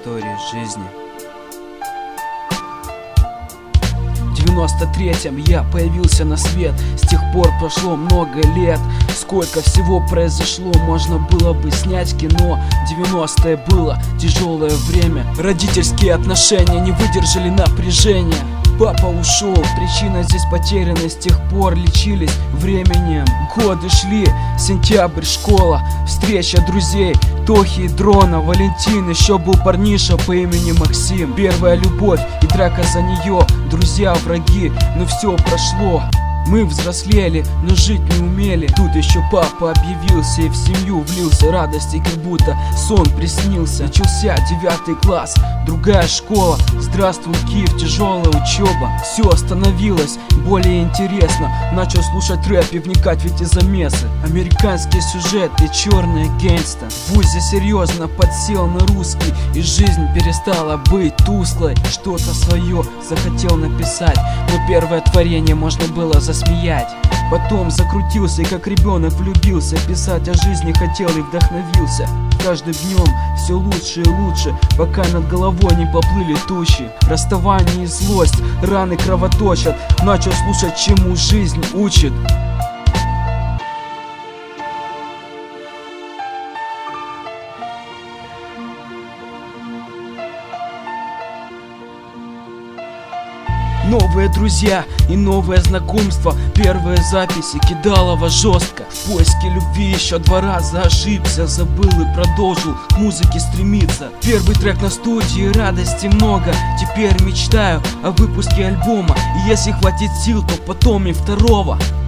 истории жизни. В 93-м я появился на свет. С тех пор прошло много лет. Сколько всего произошло, можно было бы снять кино. 90-е было тяжелое время. Родительские отношения не выдержали напряжения. Папа ушел, причина здесь потеряна. С тех пор лечились временем. Годы шли, сентябрь, школа, встреча друзей Тохи и Дрона, Валентин, еще был парниша по имени Максим. Первая любовь и драка за нее, друзья, враги, но все прошло. Мы взрослели, но жить не умели. Тут еще папа объявился и в семью влился. Радости, как будто сон приснился. Начался 9 класс, другая школа. Здравствуй, Киев, тяжелая учеба. Все остановилось, более интересно. Начал слушать рэп и вникать в эти замесы. Американский сюжет и черные гангста. В вузе серьезно подсел на русский, и жизнь перестала быть тусклой. Что-то свое захотел написать, но первое творение можно было засмеять. Потом закрутился и как ребенок влюбился. Писать о жизни хотел и вдохновился. Каждым днем все лучше и лучше, пока над головой не поплыли тучи. Расставание и злость, раны кровоточат. Начал слушать, чему жизнь учит. Новые друзья и новое знакомство. Первые записи Кидалова жестко. В поиске любви еще 2 раза ошибся. Забыл и продолжил к музыке стремиться. Первый трек на студии, радости много. Теперь мечтаю о выпуске альбома. И если хватит сил, то потом и второго.